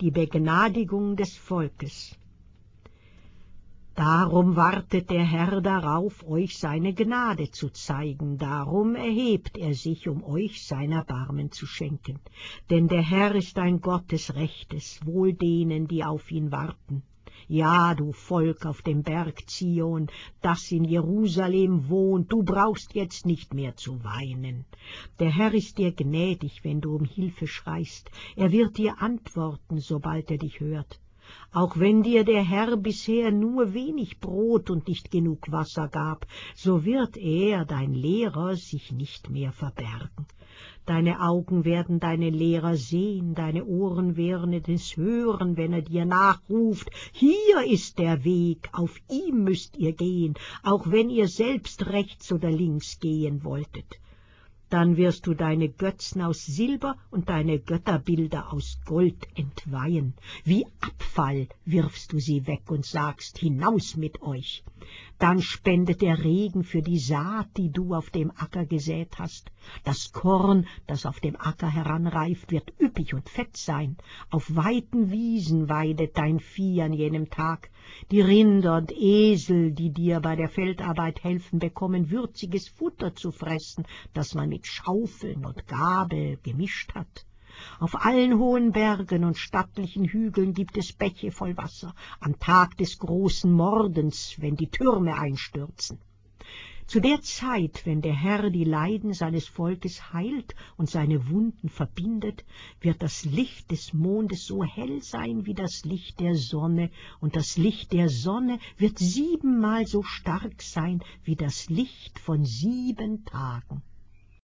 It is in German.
die Begnadigung des Volkes. Darum wartet der Herr darauf, euch seine Gnade zu zeigen, darum erhebt er sich, um euch sein Erbarmen zu schenken. Denn der Herr ist ein Gott des Rechtes, wohl denen, die auf ihn warten. Ja, du Volk auf dem Berg Zion, das in Jerusalem wohnt, du brauchst jetzt nicht mehr zu weinen. Der Herr ist dir gnädig, wenn du um Hilfe schreist. Er wird dir antworten, sobald er dich hört. Auch wenn dir der Herr bisher nur wenig Brot und nicht genug Wasser gab, so wird er, dein Lehrer, sich nicht mehr verbergen. Deine Augen werden deine Lehrer sehen, deine Ohren werden es hören, wenn er dir nachruft, hier ist der Weg, auf ihm müsst ihr gehen, auch wenn ihr selbst rechts oder links gehen wolltet. Dann wirst du deine Götzen aus Silber und deine Götterbilder aus Gold entweihen. Wie Abfall wirfst du sie weg und sagst, hinaus mit euch. Dann spendet der Regen für die Saat, die du auf dem Acker gesät hast. Das Korn, das auf dem Acker heranreift, wird üppig und fett sein. Auf weiten Wiesen weidet dein Vieh an jenem Tag. Die Rinder und Esel, die dir bei der Feldarbeit helfen, bekommen würziges Futter zu fressen, das man mit Schaufeln und Gabel gemischt hat. Auf allen hohen Bergen und stattlichen Hügeln gibt es Bäche voll Wasser, am Tag des großen Mordens, wenn die Türme einstürzen. Zu der Zeit, wenn der Herr die Leiden seines Volkes heilt und seine Wunden verbindet, wird das Licht des Mondes so hell sein wie das Licht der Sonne, und das Licht der Sonne wird 7-mal so stark sein wie das Licht von 7 Tagen.